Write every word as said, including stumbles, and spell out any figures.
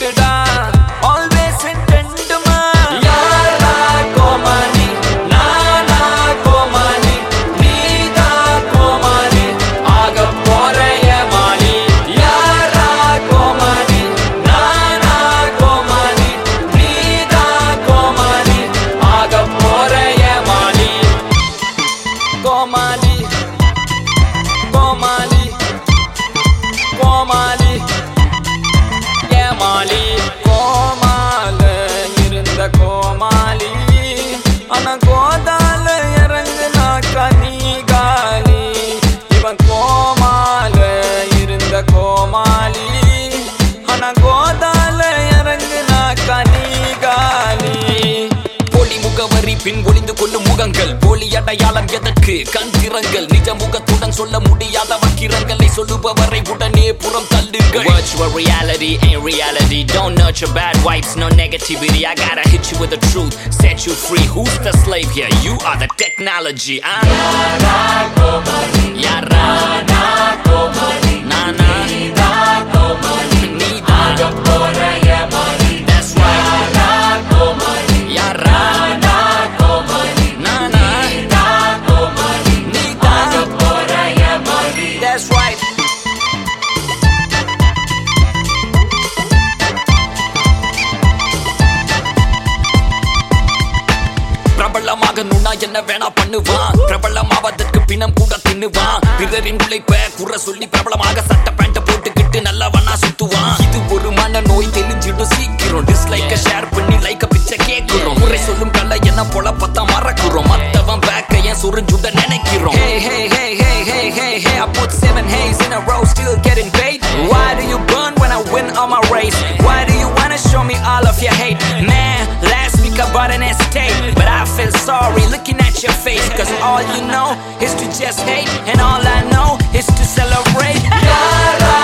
டா ஆல்வேஸ் இன்டென்ட்மா யாரா கோமாளி நானா கோமாளி நீதா கோமாளி ஆக போற ஏமாளி யாரா கோமாளி நானா கோமாளி நீதா கோமாளி ஆக போற ஏமாளி கோமாளி கோமாளி கோமாளி ஏமாளி கோமால இருந்த கோமாளி ஆனா கோதால இறங்குனா கனிகாலி இவன் கோமால இருந்த கோமாளி ஆனா கோதால இறங்குனா கனிகாலி போலி முகவரி பின் ஒளிந்து கொள்ளும் முகங்கள் போலி அடையாளம் எதற்கு கண் திறங்கள் நிஜ முகத்துடன் சொல்ல முடியாத வக்கிரங்களை சொல்லுபவரை உடனே புறம் தள்ளுங்கள் virtual reality ain't reality don't nurture bad vibes no negativity I gotta hit you with the truth set you free who's the slave here you are the technology yara komali yara na komali nana nida komali nida gapora yamali that's right yara komali yara na komali nana nida komali nida gapora yamali that's right பிரபலமாக நுண்ணா என்ன வேணா பண்ணுவான் பிரபலமாவதற்கு பிணம் கூட தின்னுவான் பிறரின் உழைப்ப குற சொல்லி பிரபலமாக சட்ட பேண்ட போட்டுக்கிட்டு நல்லவனா சுத்துவான் இது ஒரு மன நோய் தெரிஞ்சிடும் சீக்கிரம் டிஸ்லைக்க ஷேர் பண்ணி லைக்க பிச்சை கேட்கிறோம் குறை சொல்லும் கலை என்ன போல பத்தா மறக்குறோம் மத்தவன் பேக்க ஏன் சுருஞ்சுட நினைக்கிறோம் hey hey hey hey hey hey hey I put seven hays in a row still getting paid why do you burn when I win on my race why do you wanna show me all of your hate man last week I bought an estate but I feel sorry looking at your face cause all you know is to just hate and all I know is to celebrate yara